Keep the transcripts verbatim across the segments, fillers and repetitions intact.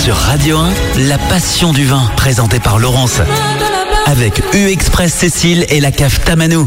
Sur Radio un, la passion du vin, présentée par Laurence. Avec U-Express Cécile et la cave Tamanou.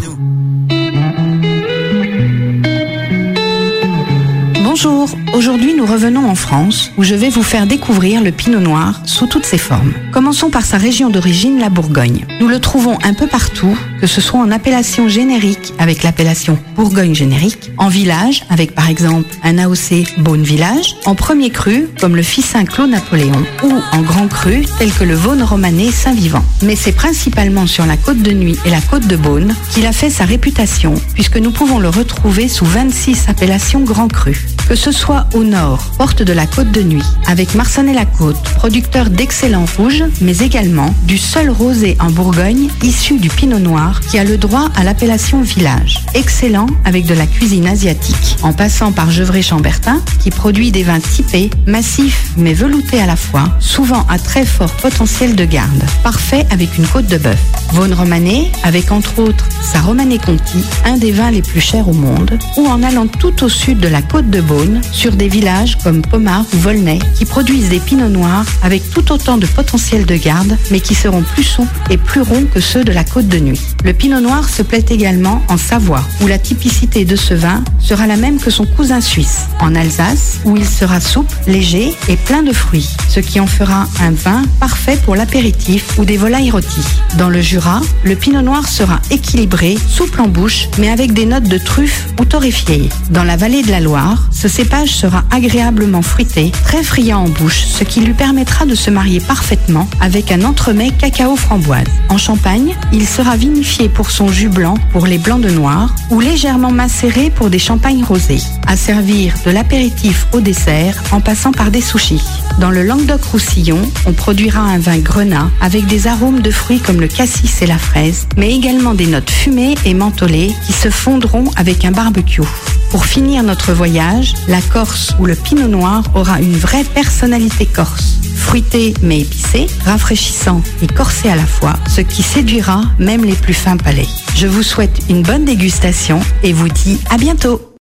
Bonjour, aujourd'hui nous revenons en France où je vais vous faire découvrir le Pinot Noir sous toutes ses formes. Commençons par sa région d'origine, la Bourgogne. Nous le trouvons un peu partout, que ce soit en appellation générique avec l'appellation Bourgogne générique, en village avec par exemple un A O C Beaune Village, en premier cru comme le Fissin Clos Napoléon ou en grand cru tel que le Vosne Romanée Saint-Vivant. Mais c'est principalement sur la côte de Nuits et la côte de Beaune qu'il a fait sa réputation puisque nous pouvons le retrouver sous vingt-six appellations grand cru. Que ce soit au nord, porte de la Côte de Nuits, avec Marsanne-la-Côte, producteur d'excellents rouges, mais également du seul rosé en Bourgogne issu du Pinot Noir qui a le droit à l'appellation village. Excellent avec de la cuisine asiatique, en passant par Gevrey-Chambertin qui produit des vins typés, massifs mais veloutés à la fois, souvent à très fort potentiel de garde. Parfait avec une côte de bœuf. Vosne Romanée, avec entre autres sa Romanée Conti, un des vins les plus chers au monde, ou en allant tout au sud de la Côte de Beaune, sur des villages comme Pommard ou Volnay, qui produisent des pinots noirs avec tout autant de potentiel de garde, mais qui seront plus souples et plus ronds que ceux de la Côte de Nuits. Le pinot noir se plaît également en Savoie, où la typicité de ce vin sera la même que son cousin suisse, en Alsace, où il sera souple, léger et plein de fruits, ce qui en fera un vin parfait pour l'apéritif ou des volailles rôties. Dans le Jura, le pinot noir sera équilibré, souple en bouche, mais avec des notes de truffe ou torréfiées. Dans la vallée de la Loire, ce cépage sera agréablement fruité, très friand en bouche, ce qui lui permettra de se marier parfaitement avec un entremets cacao-framboise. En Champagne, il sera vinifié pour son jus blanc pour les blancs de noir ou légèrement macéré pour des champagnes rosés, à servir de l'apéritif au dessert en passant par des sushis. Dans le Languedoc-Roussillon, on produira un vin grenat avec des arômes de fruits comme le cassis et la fraise, mais également des notes fumées et mentholées qui se fondront avec un barbecue. Pour finir notre voyage, la Corse ou le Pinot Noir aura une vraie personnalité corse. Fruité mais épicé, rafraîchissant et corsé à la fois, ce qui séduira même les plus fins palais. Je vous souhaite une bonne dégustation et vous dis à bientôt.